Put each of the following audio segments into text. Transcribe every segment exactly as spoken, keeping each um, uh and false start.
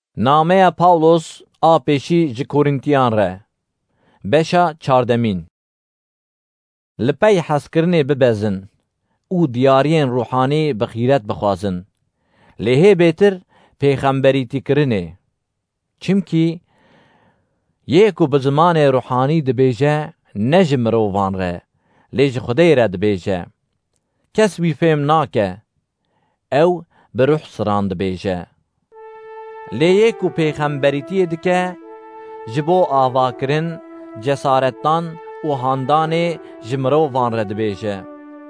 نامه پاولوس آپیشی جی کورینتیان ره بشا چاردمین لپی حسکرنی ببزن او دیارین روحانی بخیرت بخوازن لیه بیتر پیغمبریتی کرنه چمکی یکو بزمان روحانی دبیجه نجم روان ره لیج خدای را دبیجه کس وی فهم ناکه او بروح سران دبیجه لیکو پیغمبریتی دکه جبو آوا کرن جسارتان و هاندان جمرو وان رد بیجه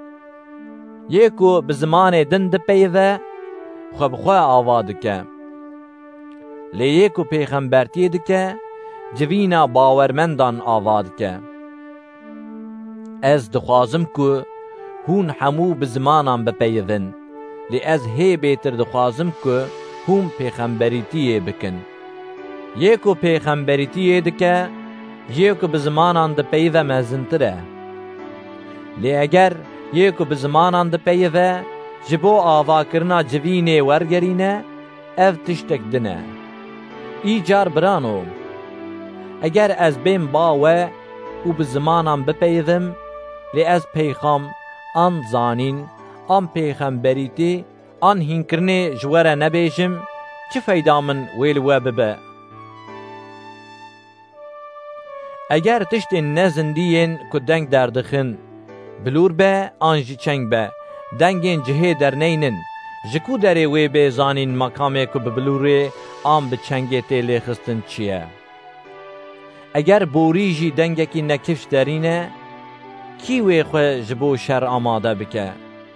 یکو بزمان دند پیوه خوب خواه آوا دکه لیکو پیغمبرتی دکه جوینا باورمندان آوا دکه از دخوازم که هون همو بزمانان بپیون لی از هی بیتر دخوازم که هم پیغمبریتی بکن یکو پیغمبریتی دکه یکو بزمانان ده پیوه مزنتره لی اگر یکو بزمانان ده پیوه جبو آوا کرنا جوینه ورگرینه اف تشتک دنه ایجار برانو اگر از بین باوه و بزمانان بپیوم لی از پیغام آن زانین آن پیغمبریتی آن هینکرنی جوره نبیجم چه فیدا من ویل و ببه اگر تشت نزندین که دنگ دردخن بلور به آنجی چنگ به دنگین جهه در نینن جکو داره وی به زانین مقامه که ببلوره آن به چنگه تیلی خستن چیه اگر بوریجی دنگه کی نکفش دارینه کی وی خواه جبو شر آماده بکه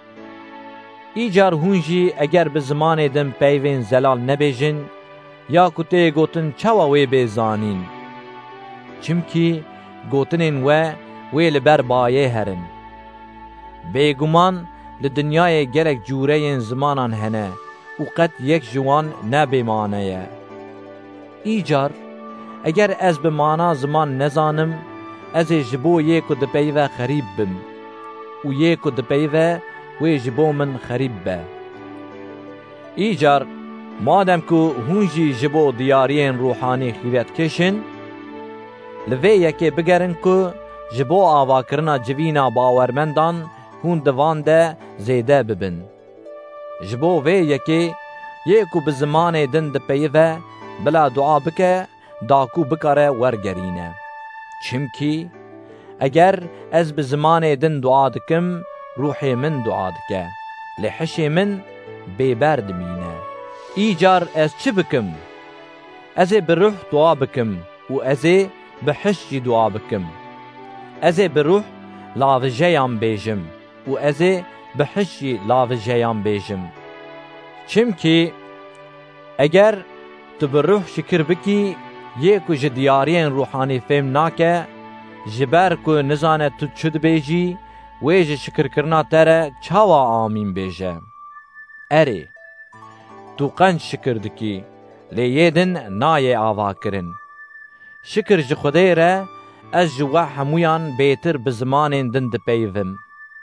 ایجار هونجی اگر به زمان دم پیوین زلال نبیجن یا کته گوتن چوا وی بیزانین چمکی گوتنین و وی لبر بایه هرن بیگمان لدنیای گرک جوره زمانان هنه و قد یک جوان نبیمانه ایجار اگر از بمانا زمان نزانم از جبو یکو دپیوه خریب بم و یکو دپیوه وی جبو من خریب به ایجار مادم که هونجی جبو دیارین روحانی خیرت کشن لوی یکی بگرن که جبو آوا کرنا جوینا باورمندان هون دوان ده زیده ببن جبو وی یکی یکو بزمان دن ده پیوه بلا دعا بکه داکو بکاره ورگرینه چمکی اگر از بزمان دن دعا دکم روحی من دعا دکه لحشی من بیبرد مینه ایجار از چه بکم؟ از به روح دعا بکم و از به حشی دعا بکم از به روح لاوجیان بیجم و از به حشی لاوجیان بیجم چمکی اگر تو به روح شکر بکی یکو جدیارین روحانی فهم ناکه جبر که نزانه تو چود بیجی ویج شکر کرنا تره چاوا آمین بیجه اره تو قنج شکر دکی لیدن نای آوا کرن شکر جه خدای را از جوا همویان بیتر بزمان دن ده پیوم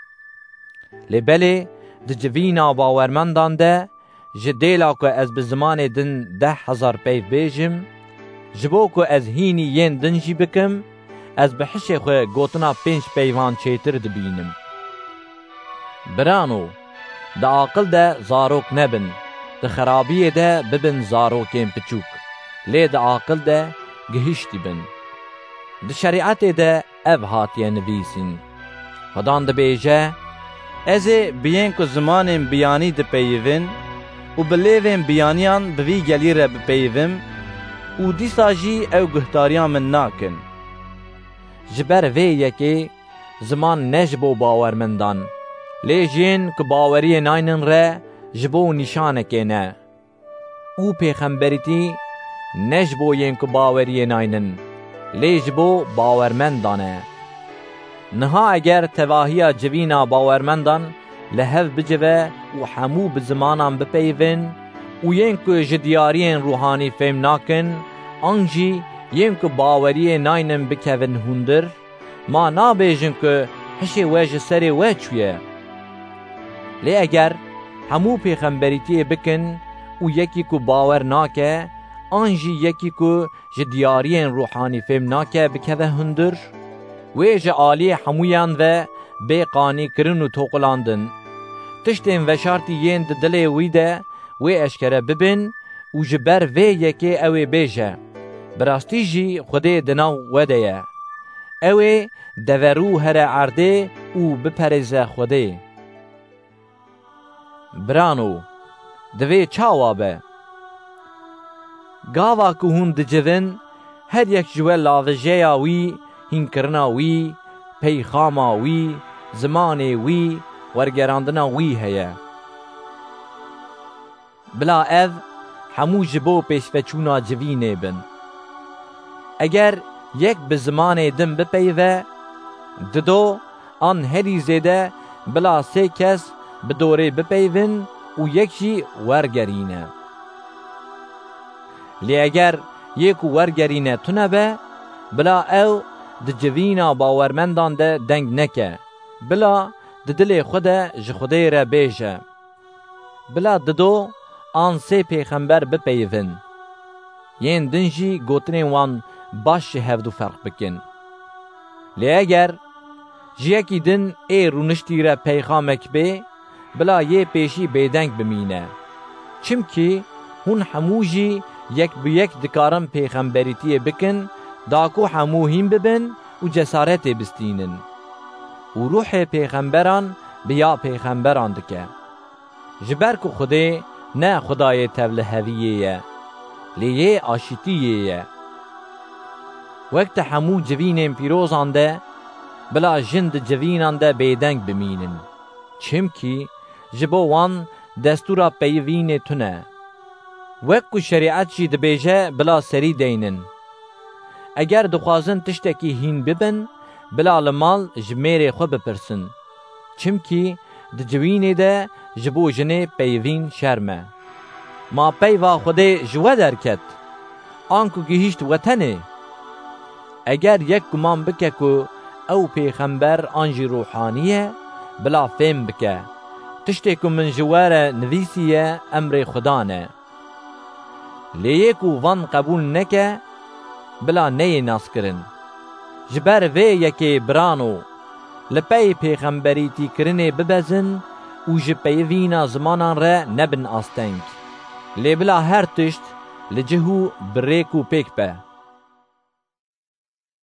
لی بله ده جوینا باورمندان ده جدیلا که از بزمان دن ده هزار پیو بیجم جبو که از هینی ین دنجی بکم از به حش خو گوتنا پنج پیوان چیتر دبینم برانو ده عاقل ده زاروک نبن ده خرابیه ده ببن زاروکین پچوک لی ده عاقل ده گهشتی بن ده شریعت ده او هاتیه نویسین خدان ده بیجه از بیین که زمان بیانی ده پیوین و بلیوین بیانیان بوی گلی را بپیویم و دیسا جی او گهتاریان من ناکن جبر وی یکی زمان نجبو باورمندان لی جین که باوری ناینن ره جبو نشانه نه او پیغمبریتی نجبو ین که باوری ناینن لی جبو باورمندانه نها اگر تواهی جوینا باورمندان لحو بجوه و همو بزمانان بپیون و ین که جدیارین روحانی فهم ناکن آنجی یم که باوری ناینم بکوین هندر ما نابیجن که حشی ویج سری ویچویه لی اگر همو پیغمبریتی بکن و یکی که باور ناکه آن جی یکی کو ji diyariyên ruhanî fêm nake bikeve hundir, wê ji aliyê hemûyan ve bê qanîkirin û toqilandin. Tiştên veşartî yên di dilê wî de wê eşkere bibin û ji ber vê yekê ew ê bêje, bi rastî jî Xwedê di nav we de ye. Ew ê deverû here erdê û biperêze Xwedê. Birano, divê çawa be. Gava ku hûn dicivin, her yek ji we lavêjeya wî, hînkirina wî, peyxama wî, zimanê wî, wergerandina wî heye. Bila ev, hemû ji bo pêşveçûna civînê bin. Eger yek bi zimanê din bipeyve, dido an herî zêde bila sê kes bi dorê bipeyvin û yek jî wergerîne. Lê eger yek û wergerîne tune be, bila ew di civîna bawermendan de deng neke, bila di dilê xwe de ji Xwedê re bêje. Bila dido an sê pêxember bipeyvin. Yên din jî gotinên wan baş ji hevdû ferq bikin. Lê eger ji yekî din ê rûniştî re peyxamek bê, bila yê pêşî bêdeng bimîne. Çimkî hûn hemû jî yek bi yek dikarin pêxemberîtiyê bikin, da ku hemû hîn bibin û cesaretê bistînin. û ruhê pêxemberan bi ya pêxemberan dike. Ji ber ku Xwedê ne Xwedayê tevliheviyê ye, lê yê aşîtiyê ye. Wek te hemû civînên pîrozan de, bila jin di civînan de bêdeng bimînin. Çimkî ji bo wan destûra peyivînê tune. Wek ku şerîet jî dibêje bila serî deynin. Eger dixwazin tiştekî hîn bibin, bila li mal ji mêrê xwe bipirsin. Çimkî di civînê de ji bo jinê peyivîn şerm e. Ma peyva Xwedê ji we derket, an ku gihîşt wetenê. Eger yek guman bike ku ew pêxember an jî ruhanî ye, bila fêm bike. Tiştê ku min ji we re nivîsiye emrê Xwedan e. Lê yê ku van qebûl neke, bila neyê naskirin. Ji ber vê yekê birano, li pey pêxemberîtîkirinê bibezin û ji peyivîna zimanan re nebin asteng. Lê bila her tişt li cih û bi rêk û pêk be.